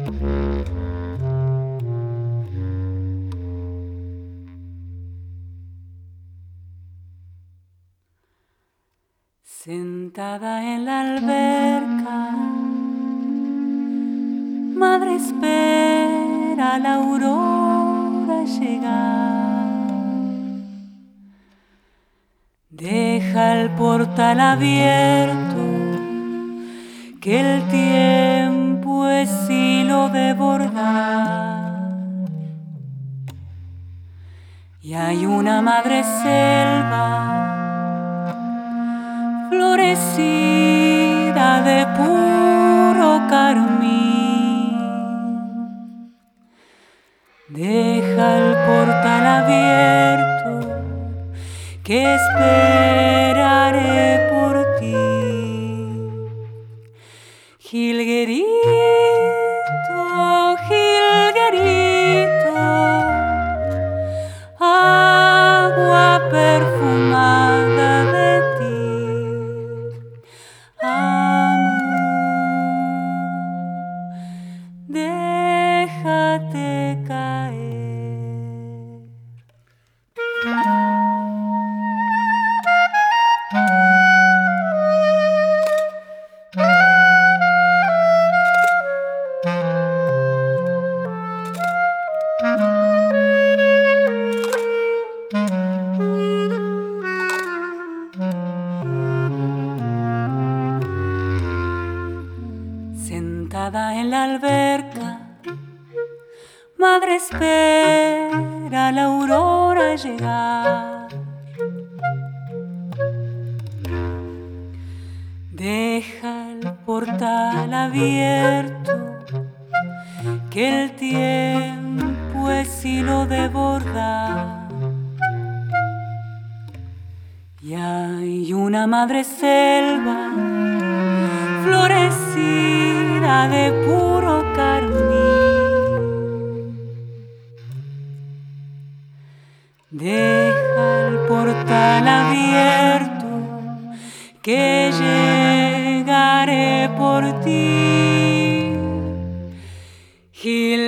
Sentada en la alberca, madre espera la aurora llegar. Deja el portal abierto, que el tiempo es hilo de bordar. Y hay una madre selva florecida de puro carmín. Deja el portal abierto, que esperaré por ti. Jilguerito, jilguerito, agua perfumada de ti, amor, déjate caer. Sentada en la alberca, madre espera la aurora llegar. Deja el portal abierto, que el tiempo es hilo de bordar. Y hay una madre selva florecida de puro carmín. Deja el portal abierto, que llegaré por ti.